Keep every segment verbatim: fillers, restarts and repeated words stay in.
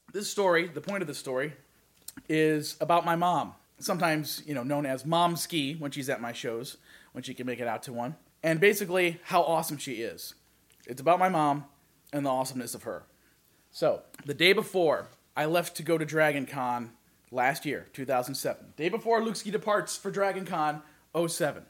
this story, the point of this story, is about my mom. Sometimes, you know, known as Mom Ski when she's at my shows, when she can make it out to one. And basically, how awesome she is. It's about my mom and the awesomeness of her. So, the day before I left to go to Dragon Con last year, two thousand seven. Day before Luke Ski departs for Dragon Con oh seven.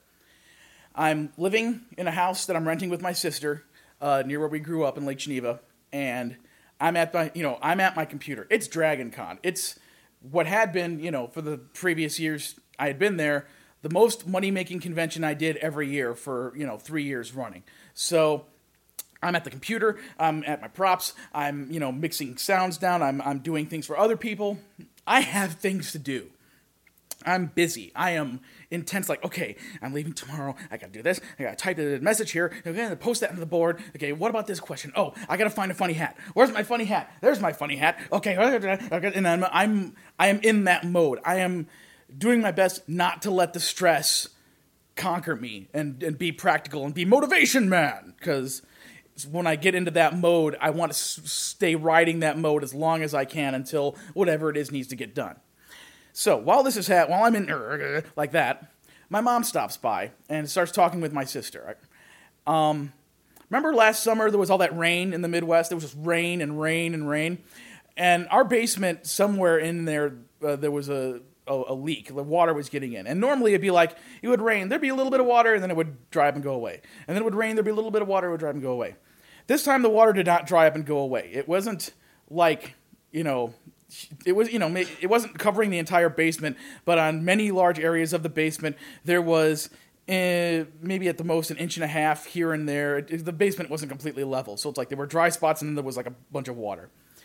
I'm living in a house that I'm renting with my sister uh, near where we grew up in Lake Geneva, and I'm at my, you know, I'm at my computer. It's Dragon Con. It's what had been, you know, for the previous years I had been there, the most money-making convention I did every year for, you know, three years running. So I'm at the computer, I'm at my props, I'm, you know, mixing sounds down, I'm I'm doing things for other people. I have things to do. I'm busy. I am intense, like, okay, I'm leaving tomorrow, I gotta do this, I gotta type a message here, I'm gonna post that into the board, okay, what about this question? Oh, I gotta find a funny hat. Where's my funny hat? There's my funny hat. Okay, and I'm, I'm, I am in that mode. I am doing my best not to let the stress conquer me and, and be practical and be motivation man, because when I get into that mode, I want to s- stay riding that mode as long as I can until whatever it is needs to get done. So while this is ha- while I'm in uh, like that, my mom stops by and starts talking with my sister. Um, remember last summer there was all that rain in the Midwest? There was just rain and rain and rain, and our basement somewhere in there uh, there was a, a a leak. The water was getting in, and normally it'd be like it would rain, there'd be a little bit of water, and then it would dry up and go away, and then it would rain, there'd be a little bit of water, it would dry up and go away. This time the water did not dry up and go away. It wasn't like, you know, it was, you know, it wasn't covering the entire basement, but on many large areas of the basement, there was uh, maybe at the most an inch and a half here and there. It, the basement wasn't completely level, so it's like there were dry spots and then there was like a bunch of water.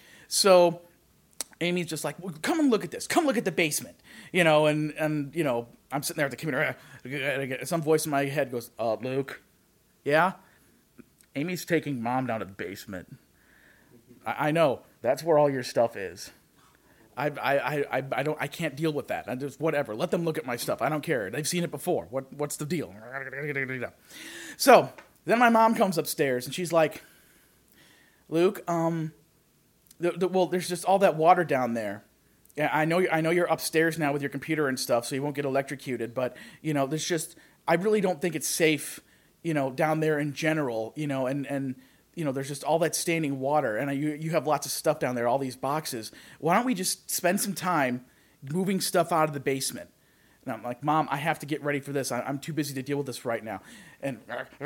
So Amy's just like, well, come and look at this. Come look at the basement, you know, and, and you know, I'm sitting there at the computer. Some voice in my head goes, uh, Luke, yeah? Amy's taking Mom down to the basement. I, I know. That's where all your stuff is. I, I, I, I don't. I can't deal with that. I just whatever. Let them look at my stuff. I don't care. They've seen it before. What What's the deal? So then my mom comes upstairs and she's like, Luke, um, the, the, well, there's just all that water down there. Yeah, I know. I know you're upstairs now with your computer and stuff, so you won't get electrocuted. But you know, there's just. I really don't think it's safe. You know, down there in general, you know, and, and you know, there's just all that standing water, and you you have lots of stuff down there, all these boxes. Why don't we just spend some time moving stuff out of the basement? And I'm like, Mom, I have to get ready for this. I, I'm too busy to deal with this right now. And,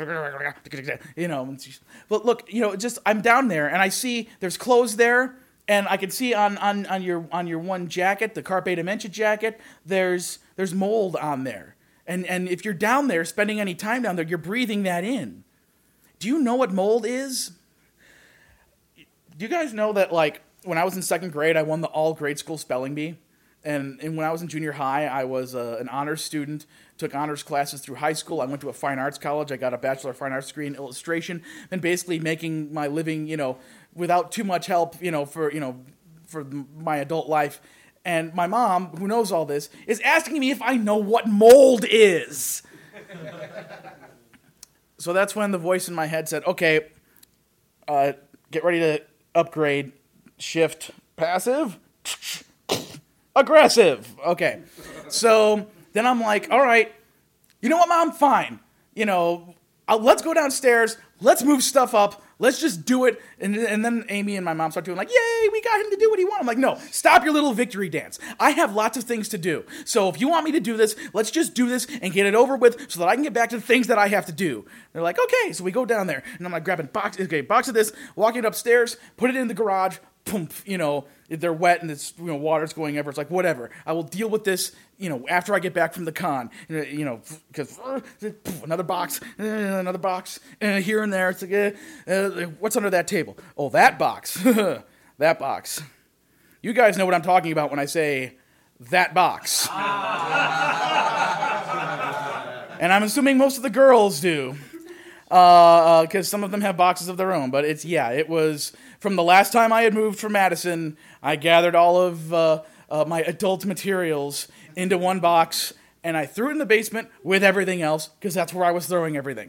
you know, but look, you know, just I'm down there, and I see there's clothes there, and I can see on, on, on your on your one jacket, the Carpe Dementia jacket, there's there's mold on there. And and if you're down there, spending any time down there, you're breathing that in. Do you know what mold is? Do you guys know that, like, when I was in second grade, I won the all-grade school spelling bee? And, and when I was in junior high, I was uh, an honors student, took honors classes through high school. I went to a fine arts college. I got a Bachelor of Fine Arts degree in illustration, and basically making my living, you know, without too much help, you know, for, you know, for my adult life. And my mom, who knows all this, is asking me if I know what mold is. So that's when the voice in my head said, okay, uh, get ready to upgrade, shift, passive, aggressive. Okay. So then I'm like, all right, you know what, Mom? Fine. You know, I'll, let's go downstairs. Let's move stuff up. Let's just do it. And, and then Amy and my mom start doing like, yay, we got him to do what he wanted. I'm like, no, stop your little victory dance. I have lots of things to do. So if you want me to do this, let's just do this and get it over with so that I can get back to the things that I have to do. They're like, okay. So we go down there. And I'm like grabbing box, okay, box of this, walking it upstairs, put it in the garage, boom, you know, they're wet and it's, you know, water's going everywhere. It's like, whatever. I will deal with this, you know, after I get back from the con. You know, because uh, another box, uh, another box, uh, here and there. It's like, uh, uh, what's under that table? Oh, that box. That box. You guys know what I'm talking about when I say that box. And I'm assuming most of the girls do. Because uh, uh, some of them have boxes of their own. But it's, yeah, it was from the last time I had moved from Madison, I gathered all of uh, uh, my adult materials into one box, and I threw it in the basement with everything else, because that's where I was throwing everything.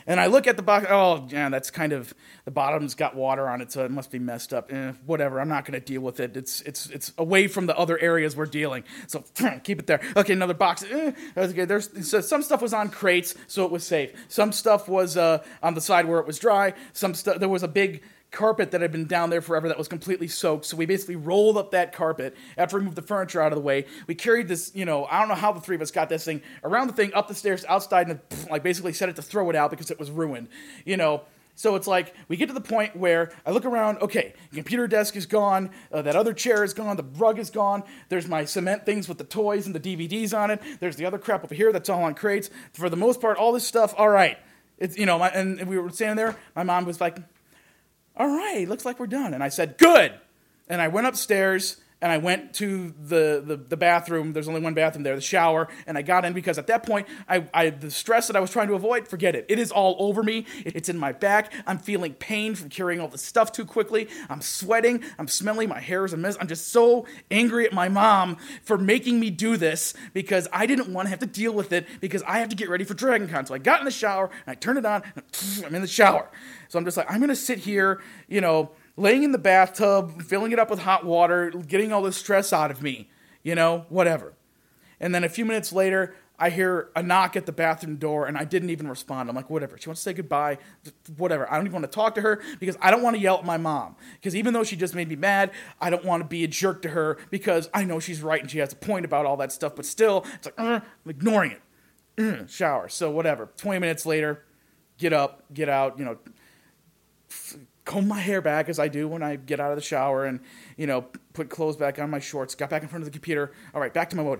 And I look at the box, oh, yeah, that's kind of, the bottom's got water on it, so it must be messed up. Eh, whatever, I'm not going to deal with it. It's it's it's away from the other areas we're dealing. So keep it there. Okay, another box. Eh, okay, there's so some stuff was on crates, so it was safe. Some stuff was uh, on the side where it was dry. Some stuff, there was a big carpet that had been down there forever that was completely soaked. So we basically rolled up that carpet after we moved the furniture out of the way. We carried this, you know, I don't know how the three of us got this thing around the thing, up the stairs, outside, and pff, like basically set it to throw it out because it was ruined, you know. So it's like, we get to the point where I look around, okay, the computer desk is gone, uh, that other chair is gone, the rug is gone, there's my cement things with the toys and the D V Ds on it, there's the other crap over here that's all on crates. For the most part, all this stuff, all right. It's, you know, my, and we were standing there, my mom was like, all right, looks like we're done. And I said, good. And I went upstairs, and I went to the, the, the bathroom. There's only one bathroom there, the shower. And I got in because at that point, I, I the stress that I was trying to avoid, forget it. It is all over me. It's in my back. I'm feeling pain from carrying all this stuff too quickly. I'm sweating. I'm smelling. My hair is a mess. I'm just so angry at my mom for making me do this because I didn't want to have to deal with it because I have to get ready for DragonCon. So I got in the shower, and I turned it on, and I'm in the shower. So I'm just like, I'm going to sit here, you know, laying in the bathtub, filling it up with hot water, getting all this stress out of me, you know, whatever. And then a few minutes later, I hear a knock at the bathroom door, and I didn't even respond. I'm like, whatever. She wants to say goodbye, whatever. I don't even want to talk to her because I don't want to yell at my mom. Because even though she just made me mad, I don't want to be a jerk to her because I know she's right and she has a point about all that stuff. But still, it's like, uh, I'm ignoring it. Uh, shower. So whatever. twenty minutes later, get up, get out, you know, comb my hair back as I do when I get out of the shower and, you know, put clothes back on my shorts, got back in front of the computer. All right, back to my mode.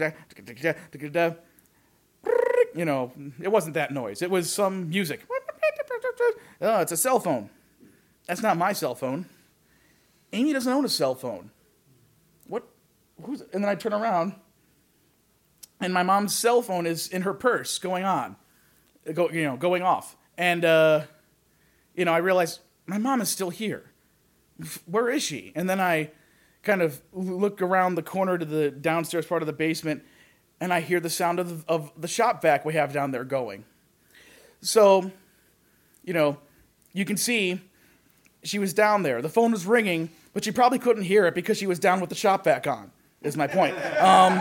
You know, it wasn't that noise. It was some music. Oh, it's a cell phone. That's not my cell phone. Amy doesn't own a cell phone. What? Who's? And then I turn around, and my mom's cell phone is in her purse, going on, go, you know, going off. And, uh, you know, I realized, my mom is still here. Where is she? And then I kind of look around the corner to the downstairs part of the basement, and I hear the sound of the, of the shop vac we have down there going. So, you know, you can see she was down there. The phone was ringing, but she probably couldn't hear it because she was down with the shop vac on, is my point. Um,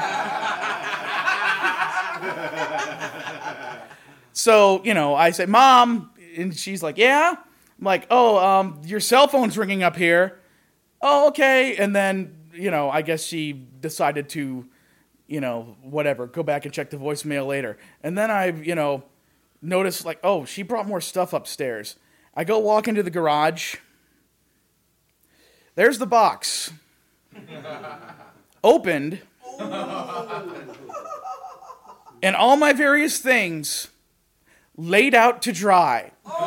so, you know, I say, Mom, and she's like, yeah? I'm like, oh, um, your cell phone's ringing up here. Oh, okay. And then, you know, I guess she decided to, you know, whatever, go back and check the voicemail later. And then I, you know, noticed like, oh, she brought more stuff upstairs. I go walk into the garage. There's the box. Opened. And all my various things laid out to dry.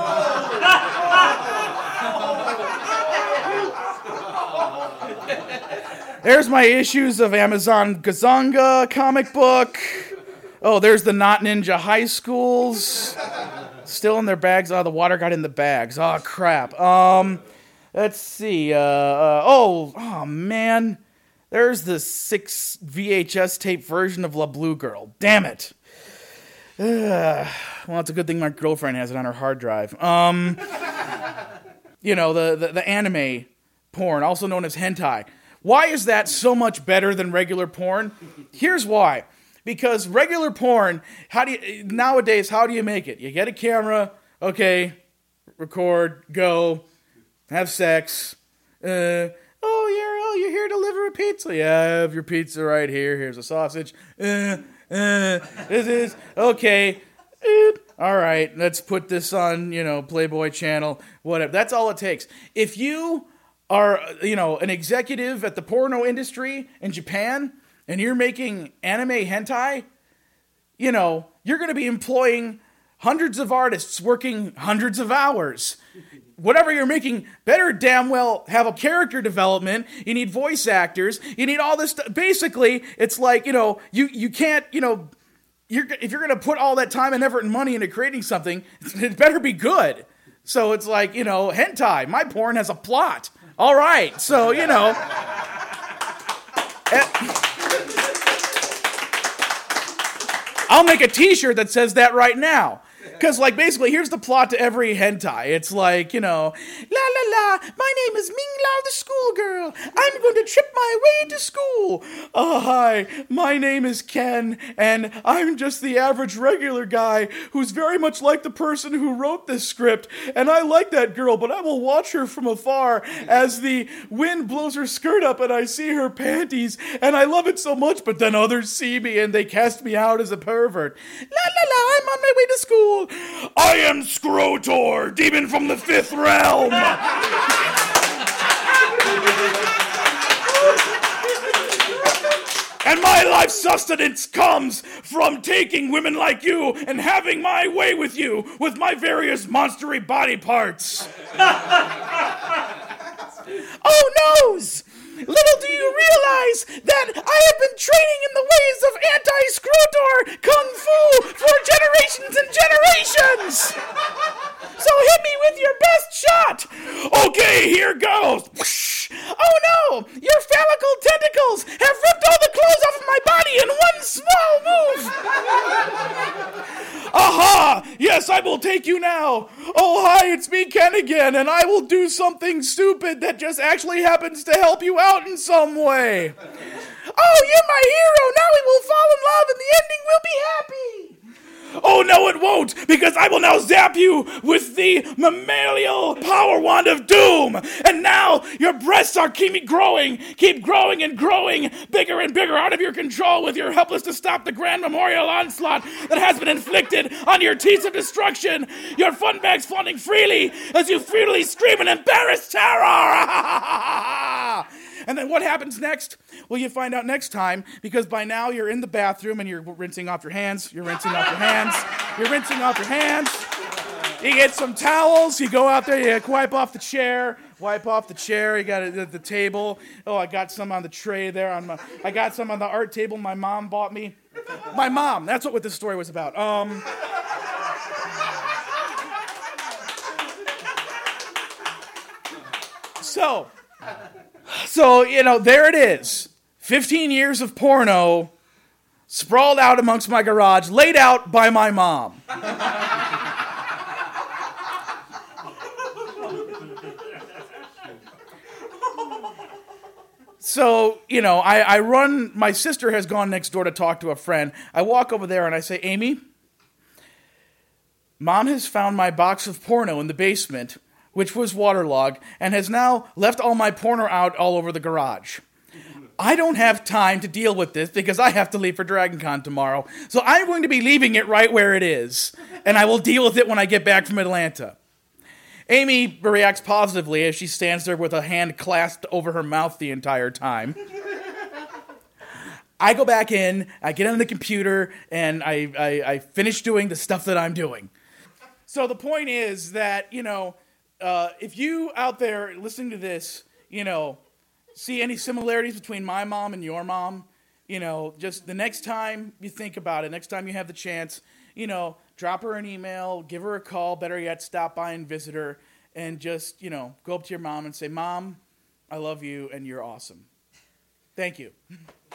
There's my issues of Amazon Gazanga comic book. Oh, there's the Not Ninja High Schools. Still in their bags. Oh, the water got in the bags. Oh, crap. Um, let's see. Uh, uh, oh, oh, man. There's the six V H S tape version of La Blue Girl. Damn it. Uh, well, it's a good thing my girlfriend has it on her hard drive. Um, you know, the, the, the anime porn, also known as hentai. Why is that so much better than regular porn? Here's why. Because regular porn, how do you, nowadays, how do you make it? You get a camera, okay, record, go, have sex. Uh, oh, you're, oh, you're here to deliver a pizza. Yeah, I have your pizza right here. Here's a sausage. Uh, uh, this is, okay. Uh, all right, let's put this on, you know, Playboy channel, whatever. That's all it takes. If you are, you know, an executive at the porno industry in Japan, and you're making anime hentai, you know, you're going to be employing hundreds of artists working hundreds of hours. Whatever you're making, better damn well have a character development. You need voice actors. You need all this stuff. Basically, it's like, you know, you, you can't, you know, you're, if you're going to put all that time and effort and money into creating something, it better be good. So it's like, you know, hentai. My porn has a plot. All right. So, you know. I'll make a t-shirt that says that right now. Because, like, basically, here's the plot to every hentai. It's like, you know, la la la, my name is Ming Lao the schoolgirl. I'm going to trip my way to school. Oh, hi, my name is Ken, and I'm just the average regular guy who's very much like the person who wrote this script, and I like that girl, but I will watch her from afar as the wind blows her skirt up and I see her panties, and I love it so much, but then others see me and they cast me out as a pervert. La la la, I'm on my way to school. I am Scrotor, demon from the fifth realm. And my life sustenance comes from taking women like you and having my way with you with my various monstery body parts. Oh, noes! Little do you realize that I have been training in the ways of anti-Scrotor Kung Fu for generations and generations! So hit me with your best shot! Okay, here goes! Oh no! Your phallical tentacles have ripped all the clothes off of my body in one small move! Aha! Yes, I will take you now! Oh, hi, it's me, Ken, again, and I will do something stupid that just actually happens to help you out in some way. Oh, you're my hero! Now we will fall in love and the ending will be happy! Oh, no, it won't, because I will now zap you with the mammalial power wand of doom. And now your breasts are keep growing, keep growing and growing, bigger and bigger, out of your control, with your helpless to stop the grand memorial onslaught that has been inflicted on your teeth of destruction. Your fun bags flaunting freely as you freely scream in embarrassed terror. And then what happens next? Well, you find out next time, because by now you're in the bathroom and you're rinsing off your hands, you're rinsing off your hands, you're rinsing off your hands. You get some towels, you go out there, you wipe off the chair, wipe off the chair, you got it at the table. Oh, I got some on the tray there. On my, I got some on the art table my mom bought me. My mom, that's what this story was about. Um... So... So, you know, there it is. fifteen years of porno sprawled out amongst my garage, laid out by my mom. So, you know, I, I run, my sister has gone next door to talk to a friend. I walk over there and I say, Amy, Mom has found my box of porno in the basement, which was waterlogged, and has now left all my porno out all over the garage. I don't have time to deal with this because I have to leave for DragonCon tomorrow, so I'm going to be leaving it right where it is, and I will deal with it when I get back from Atlanta. Amy reacts positively as she stands there with a hand clasped over her mouth the entire time. I go back in, I get on the computer, and I, I, I finish doing the stuff that I'm doing. So the point is that, you know, Uh, if you out there listening to this, you know, see any similarities between my mom and your mom, you know, just the next time you think about it, next time you have the chance, you know, drop her an email, give her a call, better yet, stop by and visit her, and just, you know, go up to your mom and say, Mom, I love you and you're awesome. Thank you.